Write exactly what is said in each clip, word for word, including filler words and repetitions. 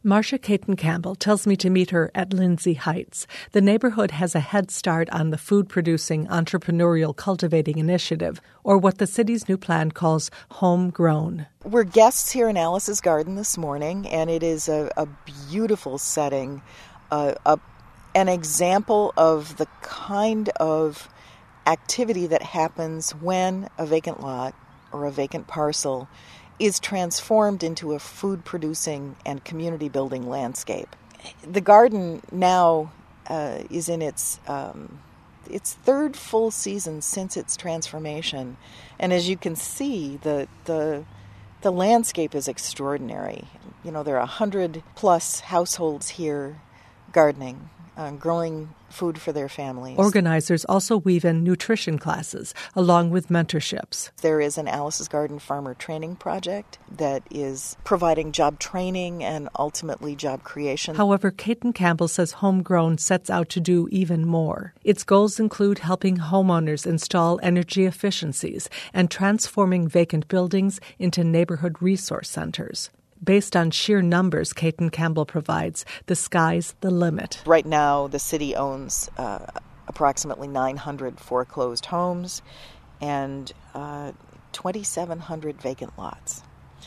Marcia Caton Campbell tells me to meet her at Lindsay Heights. The neighborhood has a head start on the food-producing entrepreneurial cultivating initiative, or what the city's new plan calls homegrown. We're guests here in Alice's Garden this morning, and it is a, a beautiful setting, uh, a, an example of the kind of activity that happens when a vacant lot or a vacant parcel is transformed into a food-producing and community-building landscape. The garden now uh, is in its um, its third full season since its transformation, and as you can see, the the the landscape is extraordinary. You know, there are a hundred plus households here gardening, uh, growing food for their families. Organizers also weave in nutrition classes along with mentorships. There is an Alice's Garden Farmer Training Project that is providing job training and ultimately job creation. However, Caton Campbell says Homegrown sets out to do even more. Its goals include helping homeowners install energy efficiencies and transforming vacant buildings into neighborhood resource centers. Based on sheer numbers Caton Campbell provides, the sky's the limit. Right now, the city owns uh, approximately nine hundred foreclosed homes and uh, twenty-seven hundred vacant lots.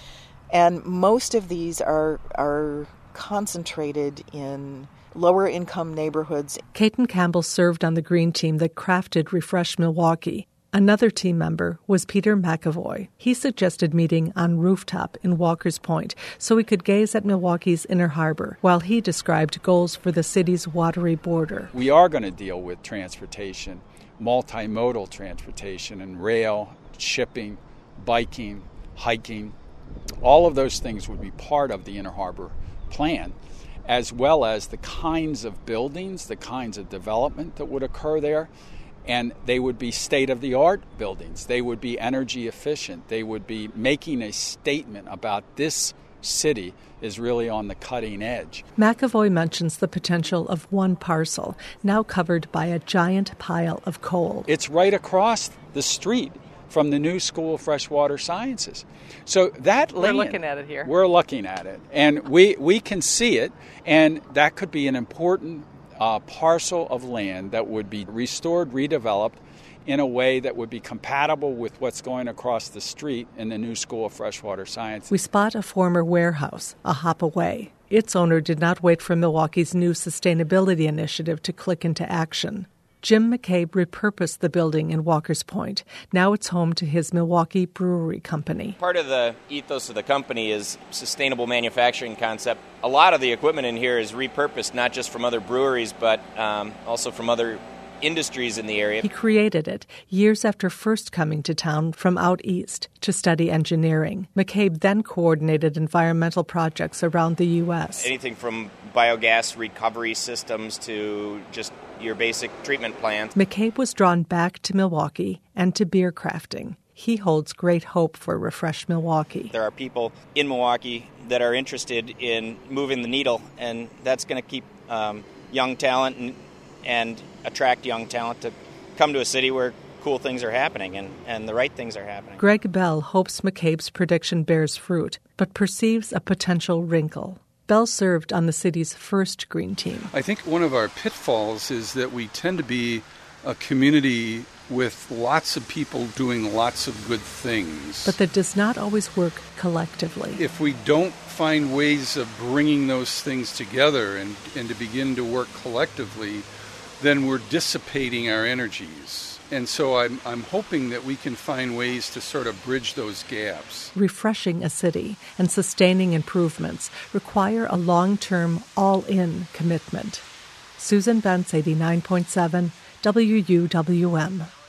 And most of these are are concentrated in lower income neighborhoods. Caton Campbell served on the green team that crafted Refresh Milwaukee. Another team member was Peter McAvoy. He suggested meeting on rooftop in Walker's Point so he could gaze at Milwaukee's inner harbor while he described goals for the city's watery border. We are going to deal with transportation, multimodal transportation and rail, shipping, biking, hiking. All of those things would be part of the inner harbor plan, as well as the kinds of buildings, the kinds of development that would occur there. And they would be state-of-the-art buildings. They would be energy efficient. They would be making a statement about this city is really on the cutting edge. McAvoy mentions the potential of one parcel, now covered by a giant pile of coal. It's right across the street from the new School of Freshwater Sciences. So that We're land, looking at it here. We're looking at it. And we, we can see it, and that could be an important Uh, parcel of land that would be restored, redeveloped in a way that would be compatible with what's going across the street in the new School of Freshwater Science. We spot a former warehouse a hop away. Its owner did not wait for Milwaukee's new sustainability initiative to click into action. Jim McCabe repurposed the building in Walker's Point. Now it's home to his Milwaukee Brewery Company. Part of the ethos of the company is sustainable manufacturing concept. A lot of the equipment in here is repurposed, not just from other breweries, but um, also from other industries in the area. He created it years after first coming to town from out east to study engineering. McCabe then coordinated environmental projects around the U S. Anything from biogas recovery systems to just your basic treatment plants. McCabe was drawn back to Milwaukee and to beer crafting. He holds great hope for Refresh Milwaukee. There are people in Milwaukee that are interested in moving the needle, and that's going to keep um, young talent and, and attract young talent to come to a city where cool things are happening and, and the right things are happening. Greg Bell hopes McCabe's prediction bears fruit, but perceives a potential wrinkle. Bell served on the city's first green team. I think one of our pitfalls is that we tend to be a community with lots of people doing lots of good things. But that does not always work collectively. If we don't find ways of bringing those things together and, and to begin to work collectively, then we're dissipating our energies. And so I'm, I'm hoping that we can find ways to sort of bridge those gaps. Refreshing a city and sustaining improvements require a long-term, all-in commitment. Susan Bentz, eighty-nine point seven W U W M.